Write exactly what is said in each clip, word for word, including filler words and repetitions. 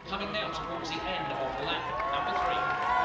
coming now towards the end of lap number three.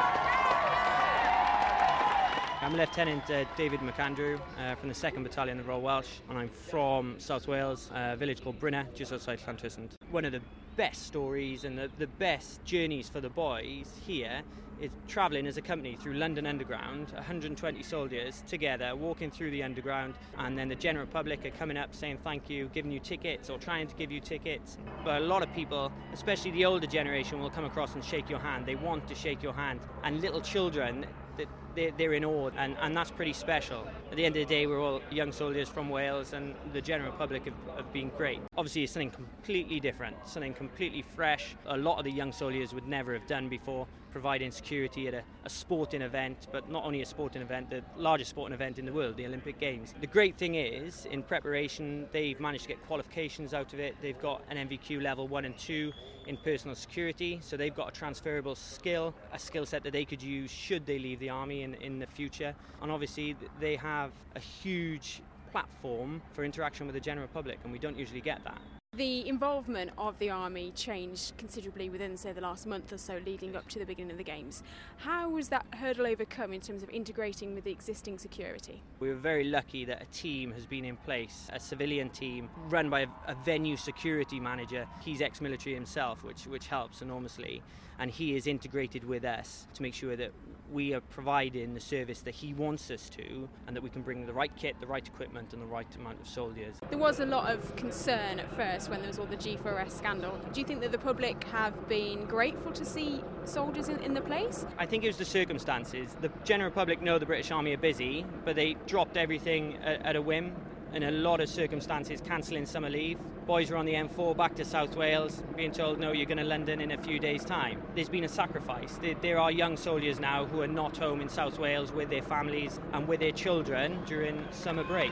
I'm Lieutenant uh, David McAndrew uh, from the second Battalion of Royal Welsh, and I'm from South Wales, a village called Brynna, just outside Llantrisant. One of the best stories and the, the best journeys for the boys here is travelling as a company through London Underground, one hundred twenty soldiers together walking through the underground, and then the general public are coming up saying thank you, giving you tickets or trying to give you tickets. But a lot of people, especially the older generation, will come across and shake your hand. They want to shake your hand, and little children, they're in awe, and, and that's pretty special. At the end of the day, we're all young soldiers from Wales, and the general public have, have been great. Obviously, it's something completely different, something completely fresh. A lot of the young soldiers would never have done before, providing security at a, a sporting event, but not only a sporting event, the largest sporting event in the world, the Olympic Games. The great thing is, in preparation, they've managed to get qualifications out of it. They've got an M V Q level one and two in personal security, so they've got a transferable skill, a skill set that they could use should they leave the army in, in the future. And obviously they have a huge platform for interaction with the general public, and we don't usually get that. The involvement of the army changed considerably within, say, the last month or so leading up to the beginning of the Games. How was that hurdle overcome in terms of integrating with the existing security? We were very lucky that a team has been in place, a civilian team run by a, a venue security manager. He's ex-military himself, which, which helps enormously, and he is integrated with us to make sure that we are providing the service that he wants us to, and that we can bring the right kit, the right equipment and the right amount of soldiers. There was a lot of concern at first when there was all the G four S scandal. Do you think that the public have been grateful to see soldiers in, in the place? I think it was the circumstances. The general public know the British Army are busy, but they dropped everything at, at a whim. In a lot of circumstances, cancelling summer leave. Boys were on the M four back to South Wales, being told, no, you're going to London in a few days' time. There's been a sacrifice. There, there are young soldiers now who are not home in South Wales with their families and with their children during summer break.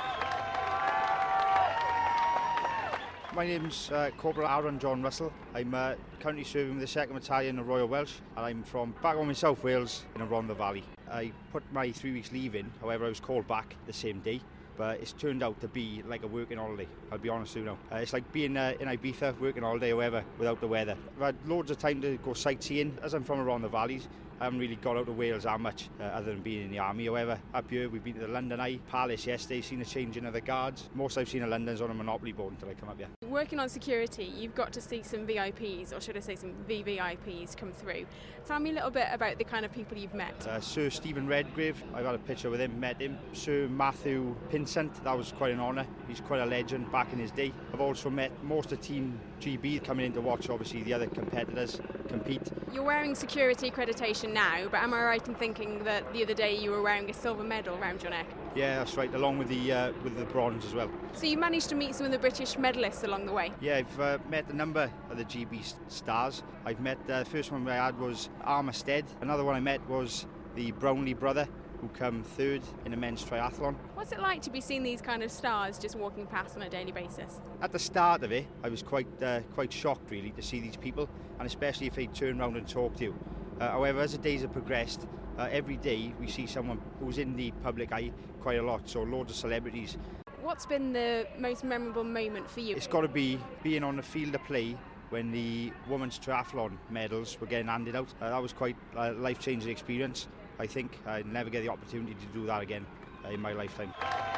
My name's uh, Corporal Aaron John Russell. I'm uh, currently serving with the second Battalion of Royal Welsh, and I'm from back home in South Wales in Rhondda Valley. I put my three weeks leave in, however I was called back the same day. But it's turned out to be like a working holiday, I'll be honest with you now. Uh, it's like being uh, in Ibiza, working holiday or whatever, without the weather. I've had loads of time to go sightseeing. As I'm from around the valleys, I haven't really got out of Wales that much, uh, other than being in the army. However, up here we've been to the London Eye Palace yesterday, seen the changing of the guards. Most I've seen in London is on a Monopoly boat until I come up here. Working on security, you've got to see some V I Ps, or should I say some V V I Ps come through. Tell me a little bit about the kind of people you've met. Uh, Sir Stephen Redgrave, I've had a picture with him, met him. Sir Matthew Pinsent, that was quite an honour. He's quite a legend back in his day. I've also met most of Team G B coming in to watch, obviously, the other competitors compete. You're wearing security accreditation now, but am I right in thinking that the other day you were wearing a silver medal around your neck? Yeah, that's right, along with the uh, with the bronze as well. So you managed to meet some of the British medalists along the way? Yeah, I've uh, met a number of the G B stars. I've met, uh, the first one I had was Armistead. Another one I met was the Brownlee brother, who come third in a men's triathlon. What's it like to be seeing these kind of stars just walking past on a daily basis? At the start of it, I was quite uh, quite shocked really to see these people, and especially if they turn around and talk to you. Uh, however, as the days have progressed, uh, every day we see someone who's in the public eye quite a lot, so loads of celebrities. What's been the most memorable moment for you? It's got to be being on the field of play when the women's triathlon medals were getting handed out. Uh, that was quite a life-changing experience. I think I'd never get the opportunity to do that again uh, in my lifetime.